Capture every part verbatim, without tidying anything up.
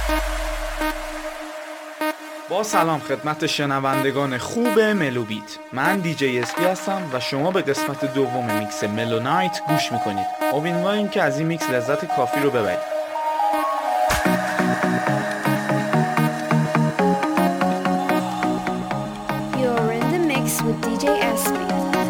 با سلام خدمت شنوندگان خوب ملوبیت، من دیجی اسپی هستم و شما به قسمت دوم میکس ملونایت گوش میکنید. امیدواریم که از این میکس لذت کافی رو ببرید. You're in the mix with دی جی اسپی.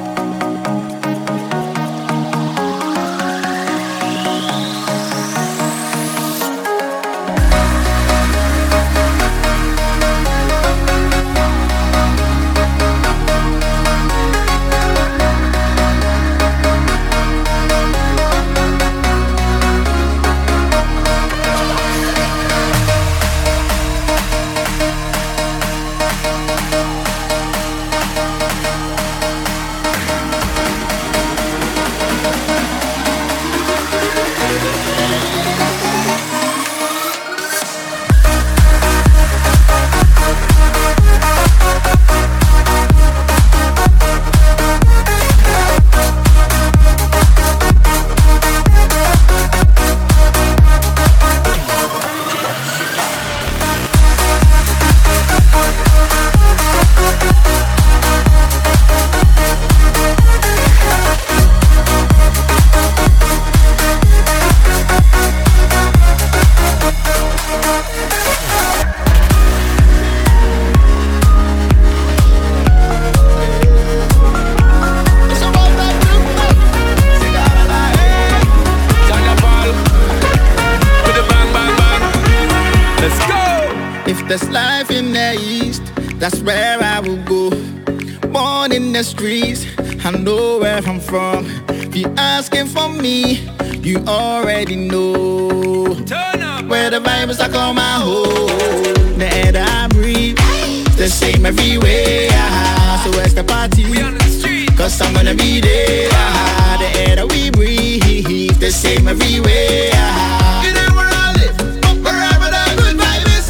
There's life in the east, that's where I will go. Born in the streets, I know where I'm from. If you're asking for me, you already know. Turn up. Where the vibes are call my home. The air that I breathe, the same everywhere. So where's the party? We on the street, cause I'm gonna be there. The air that we breathe, the same everywhere. You know where I live, wherever the good vibe is.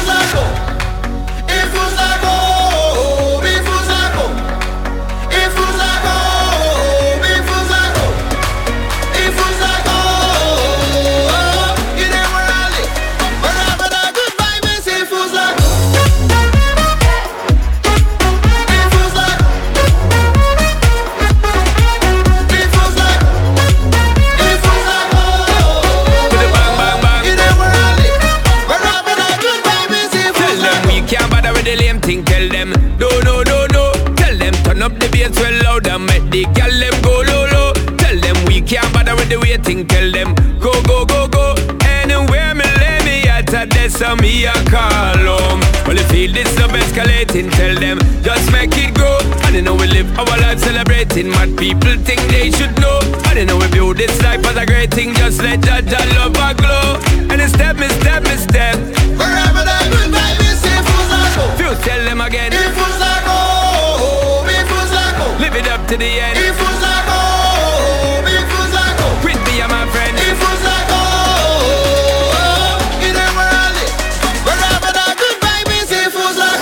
Tell them, no, no, no, no. Tell them, turn up the bass well loud and make the girl them go low, low. Tell them we can't bother with the waiting. Tell them, go, go, go, go. Anywhere me lay me at a desk so me a call home. Well, you feel this love escalating. Tell them, just make it go. And you know we live our life celebrating. Mad people think they should know. And you know we build this life as a great thing. Just let that, that love a glow. And it's step, me step, me step. Wherever that good vibe is, if Fuse, tell them again. If was like oh, if was like oh, live it up to the end. If was like oh, if was like oh, with me and my friend. If was like oh, you know where I live, wherever that good vibe is. If was like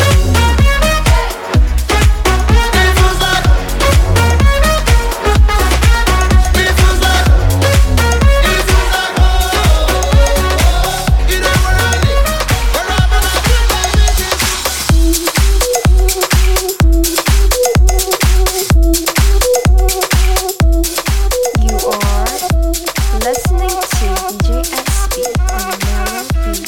if was like if was like if was like oh, you know where I live, wherever that good vibe is. You are listening to دی جی اسپی on Mellow Beats.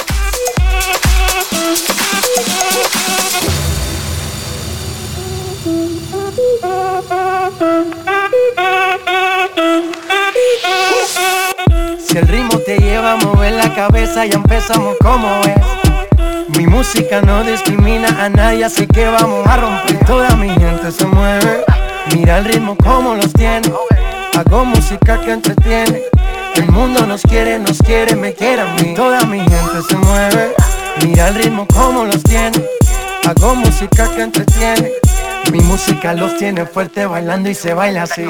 Si el ritmo te lleva a mover la cabeza, ya empezamos como es. Mi música no discrimina a nadie, así que vamos a romper. Toda mi gente se mueve, mira el ritmo como los tiene. Hago música que entretiene. El mundo nos quiere, nos quiere, me quiere a mí. Toda mi gente se mueve, mira el ritmo como los tiene. Hago música que entretiene. Mi música los tiene fuerte bailando y se baila así.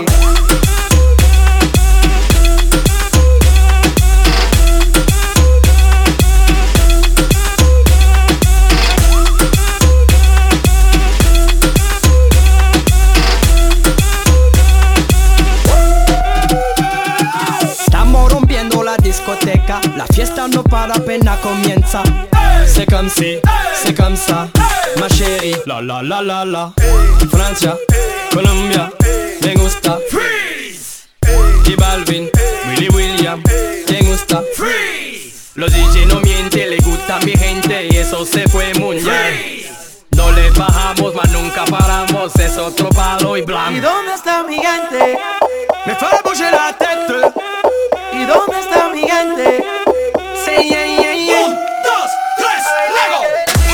discoteca, la fiesta no para apenas comienza. C'est comme si, c'est comme ça, ma chérie. La la la la la. Francia, Colombia, me gusta. Freeze. Y Balvin, Willy William, me gusta. Freeze. Los D J no mienten, le gusta mi gente y eso se fue muy bien. No le bajamos, mas nunca paramos, es otro palo y blanco. ¿Y dónde está mi gente? Me fait bouger la tête. ¿Y dónde está mi gente? Say yeah, yeah, yeah. Un, dos, tres, Lego.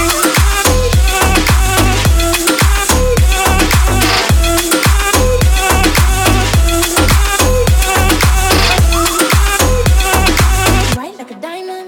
Bright like a diamond.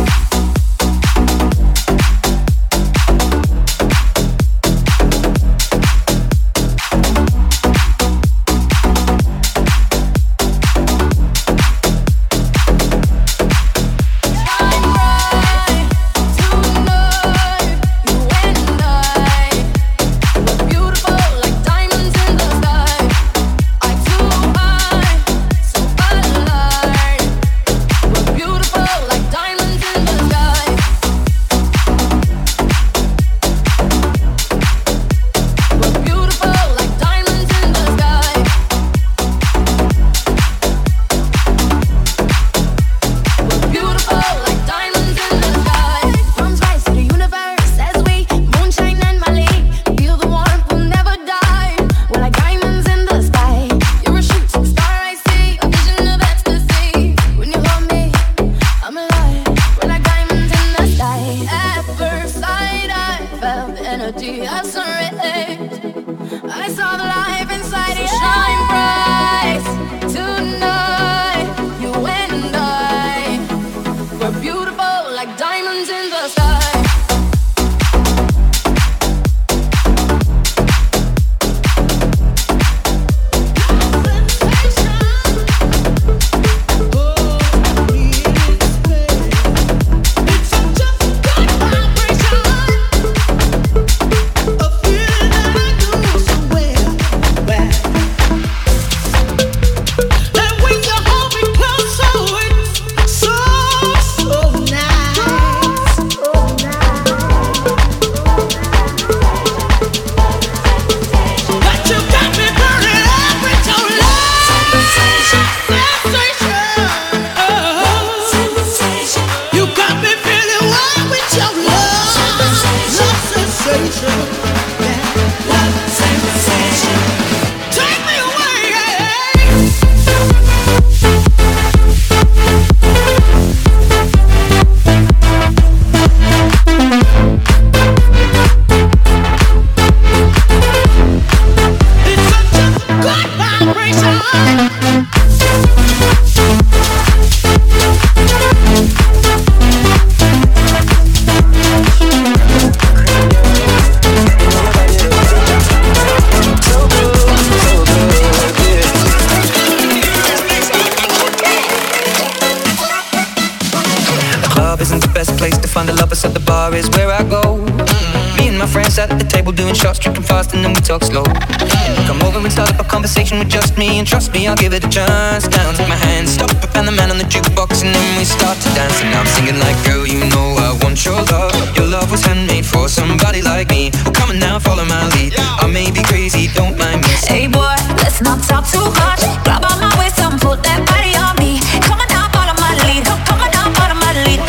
Talk slow. Come over and start up a conversation with just me, and trust me, I'll give it a chance. Now take my hand, stop it, and the man on the jukebox, and then we start to dance. And I'm singing like, girl, you know I want your love. Your love was handmade for somebody like me. Well, come on now, follow my lead. I may be crazy, don't mind me. Hey boy, let's not talk too much. Grab on my waist and put that body on me. Come on now, follow my lead. Come, come on now, follow my lead.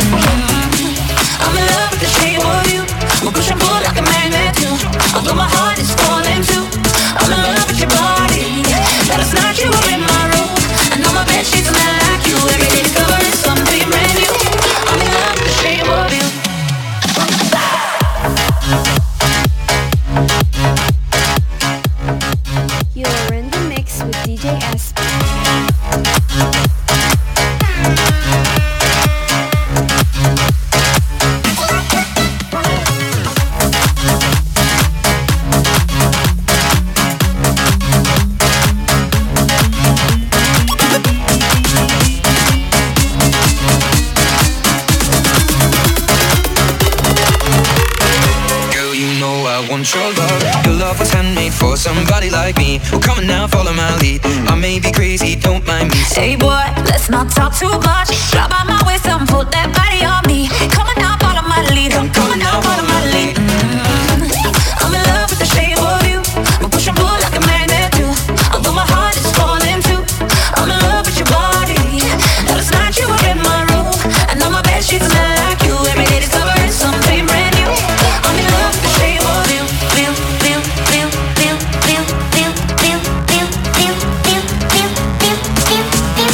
Mm-hmm. I'm in love with the shape of you. We'll push and pull like a magnet too. Although my heart is falling too. I'm in love with your body. Last night you were in my room, and all my bed sheets smell like you. Every day discovering something brand new. I'm in love with the shape of you. You're in the mix with D J S P. Your love, your love was handmade for somebody like me. Well, come on now, follow my lead. I may be crazy, don't mind me. Hey boy, let's not talk too much. Grab on my waist and put that body on me. Come on now, follow my lead. Come, come on now, follow my lead. Mm-hmm. I'm in love with the shape of you. We push and pull like a magnet do. Although my heart is falling too. I'm in love with your body. Last night you were in my room, and now my bed sheets smell like you. Every day discovering something brand new. I'm in love with the shape of you. Feel, feel, feel, feel, feel, feel, feel, feel, feel, feel, feel, feel, feel, feel,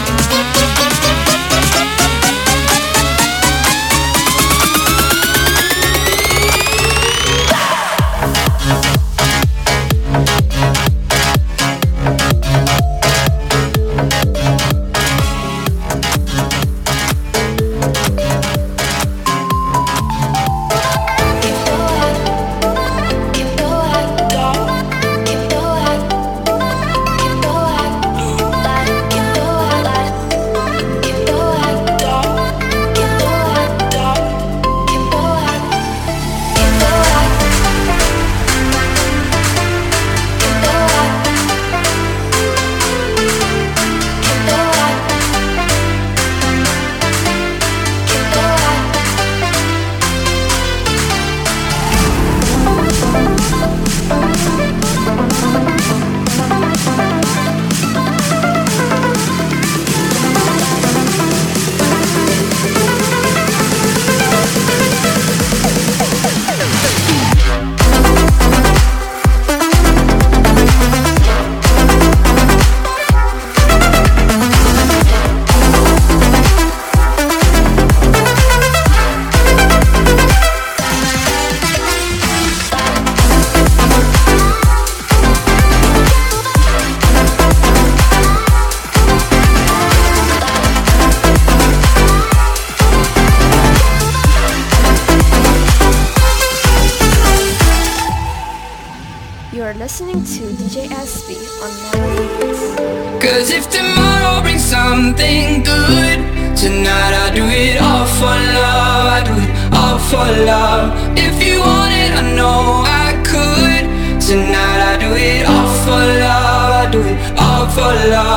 You are listening to D J S B on Mellow. Cause if tomorrow brings something good, tonight I do it all for love. I do it all for love. If you want it, I know I could. Tonight I do it all for love. I do it all for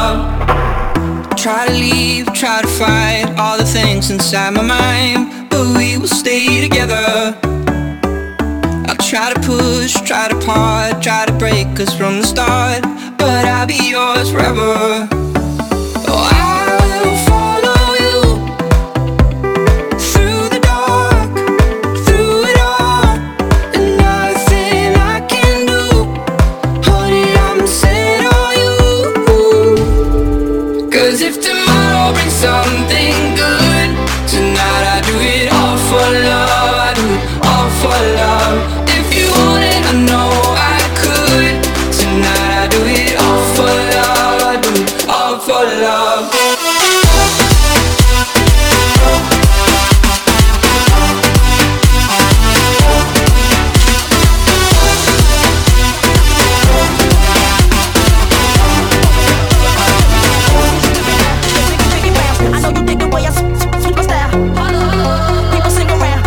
love. Try to leave, try to fight all the things inside my mind, but we will stay together. I'll try to push, try to part, try to break us from the start, but I'll be yours forever. Oh, I will follow you through the dark, through it all, and nothing I can do. Honey, I'm set on you. Cause if tomorrow brings something good, tonight I do it all for love. I do it all for love. If you want it, I know I could. Tonight I do it all for love. I do it all for love. I know you dig the way I sweep the style. People sing around.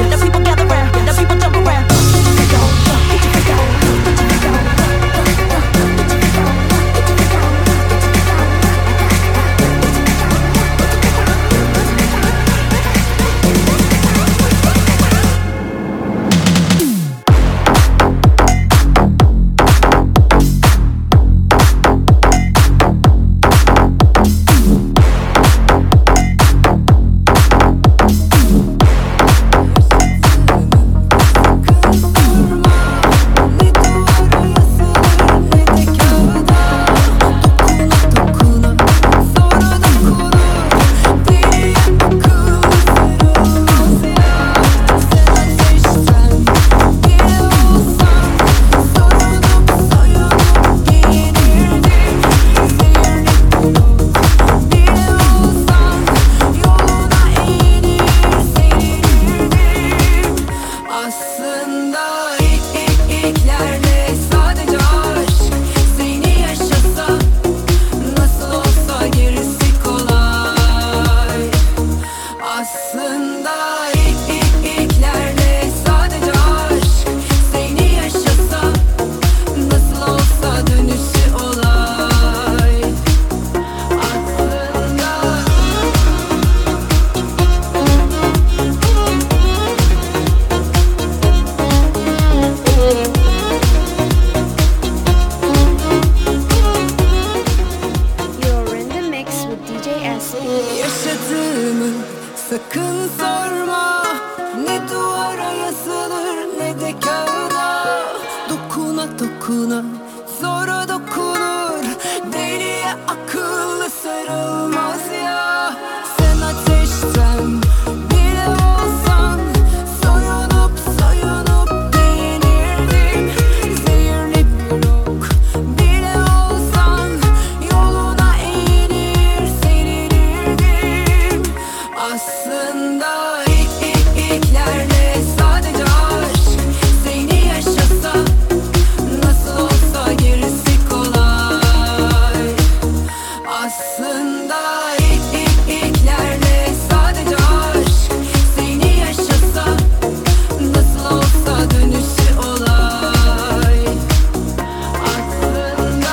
S B. Yaşadığımı sakın sorma. Ne duvara yazılır ne de kağıda. Dokuna dokuna zora dokunur. Deliye akıllı sarılmaz ya. Sen ateşten bile olsan soyunup soyunup giyinirdim. Zehirli bir ok bile olsan yoluna eğilir serilirdim. Aslında ilk ilk ilklerde sadece aşk seni yaşasa nasıl olsa gerisi kolay. Aslında ilk ilk ilklerde sadece aşk seni yaşasa nasıl olsa dönüşü olay. Aslında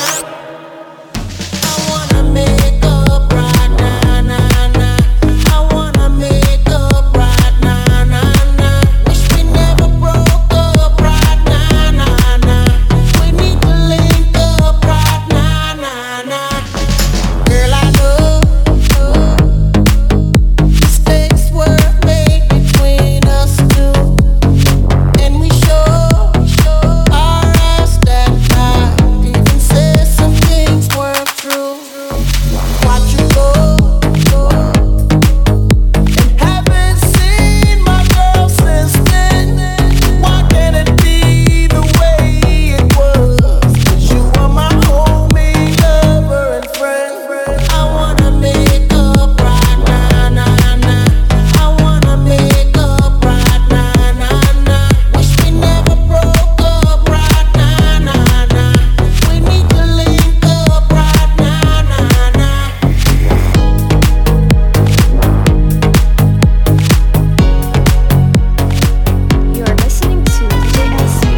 I wanna make up right now, nah, nah. I wanna make up right now, nah, nah. Wish we never broke up right now, nah, nah. We need to link up right now, nah, nah. Girl, I know mistakes were made between us two, and we sure our ass that night. Even said some things weren't true. Watch you go, and haven't seen my girl since then. Why can't it be the way it was? 'Cause you are my homie, lover, and friend. I wanna make up right now, nah, nah. I wanna make up right now, nah, nah. Wish we never broke up right now, nah, nah. We need to link up right now, nah, nah. You are listening to D J S B.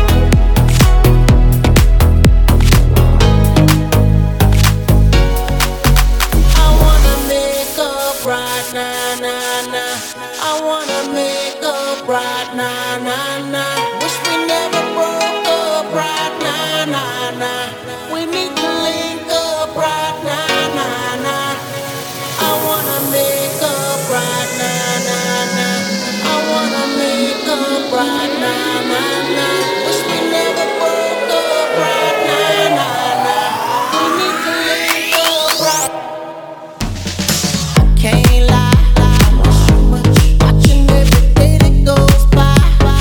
I wanna make up right now, nah, nah. I wanna make up right now, nah, nah. Wish we never broke up right now, nah, nah. We need to link up right now, nah, nah. I wanna make up right now, nah, nah. I wanna make up right now, nah, nah. Wish we never broke up right now, nah, nah. We need to link up right. Can't lie, I miss you much. Watching every day that goes by.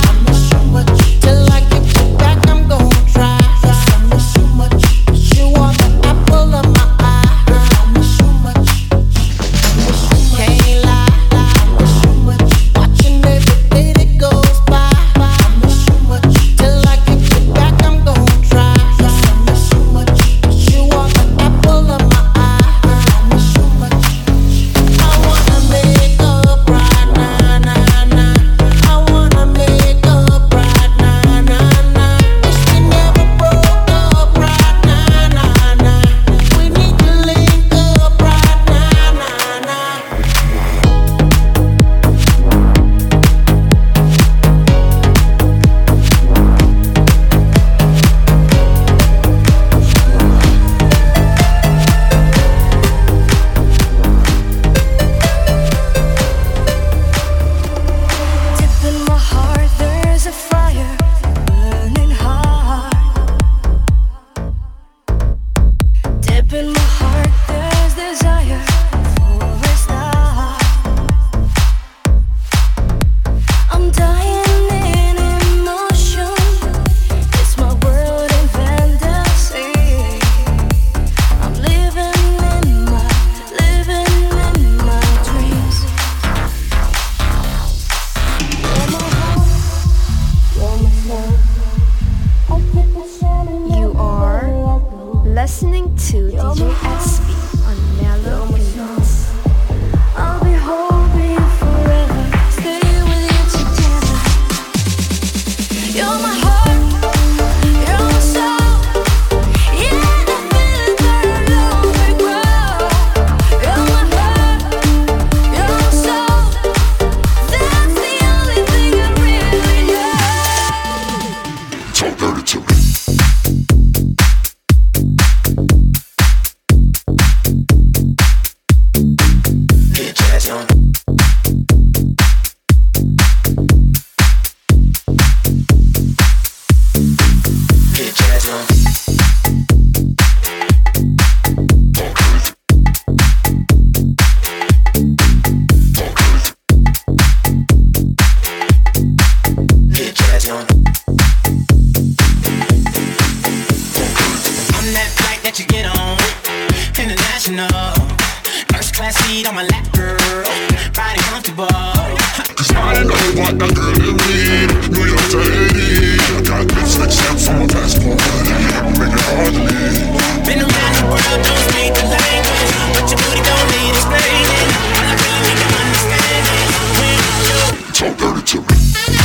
seat on my lap, girl. Riding comfortable. Cause I know what that girl in me. New York to Haiti. I got lipstick stamps on my passport. Make it hard to leave. Been around the world, don't speak the language, but your booty don't need explaining. All I really need to understand is when you talk dirty to me.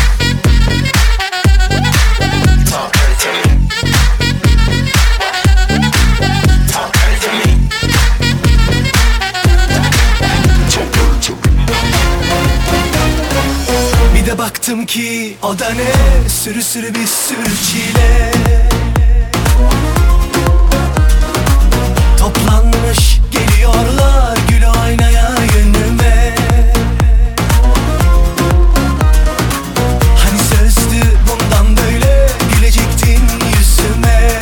Talk dirty to me. Talk dirty to me. Talk dirty to me. Bir de baktım ki o da ne, sürü sürü bir sürü çile. Toplanmış geliyorlar gül oynaya yönüme. Hani sözdü bundan böyle gülecektin yüzüme.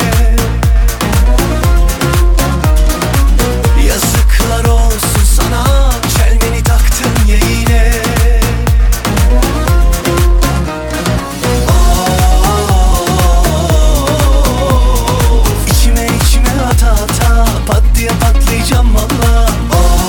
Yazıklar olsun sana, çelmeni taktın ya yine. İçime içime ata ata pat diye patlayacağım valla. Oh.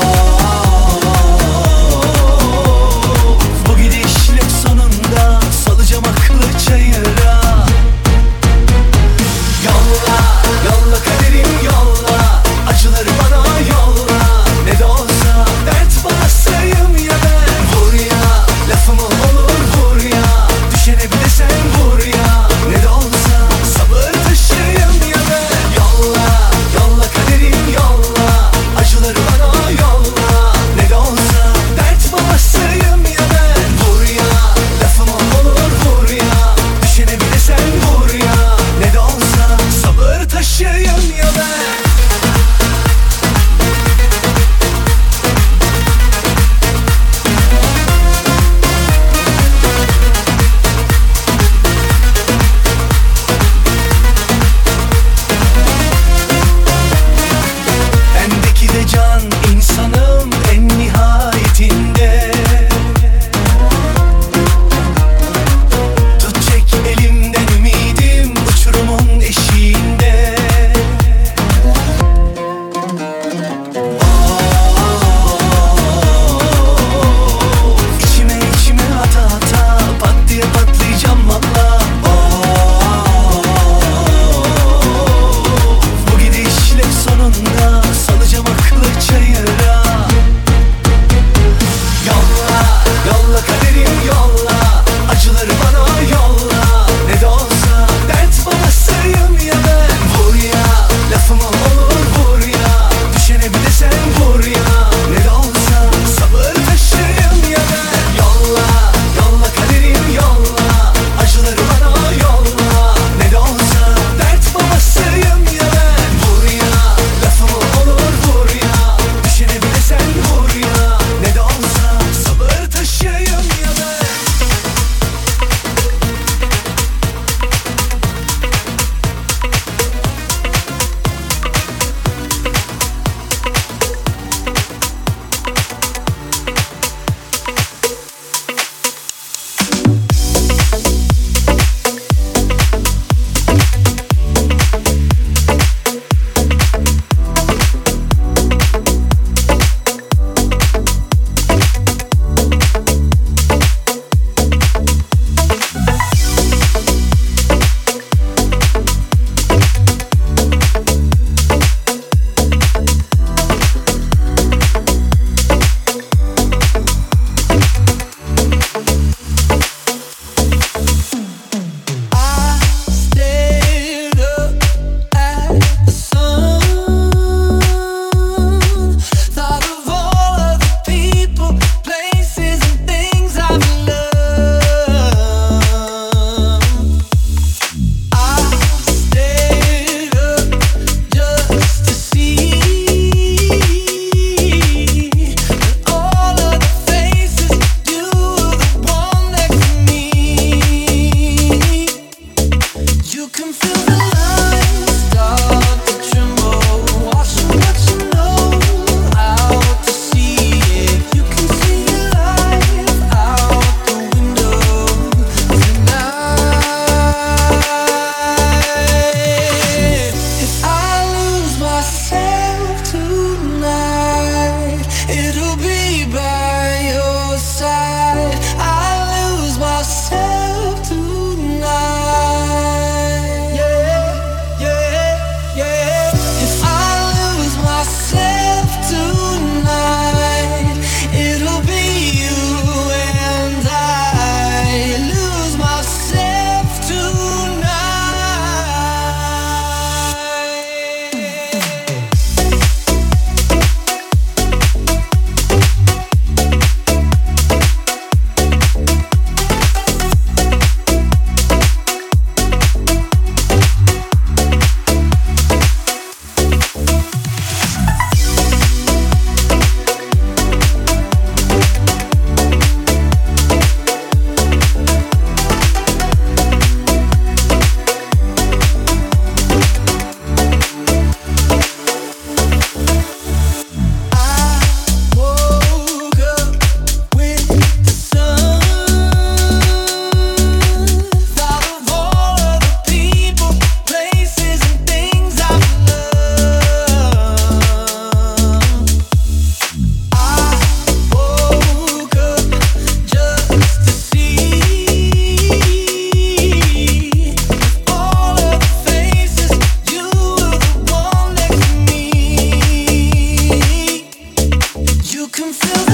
feels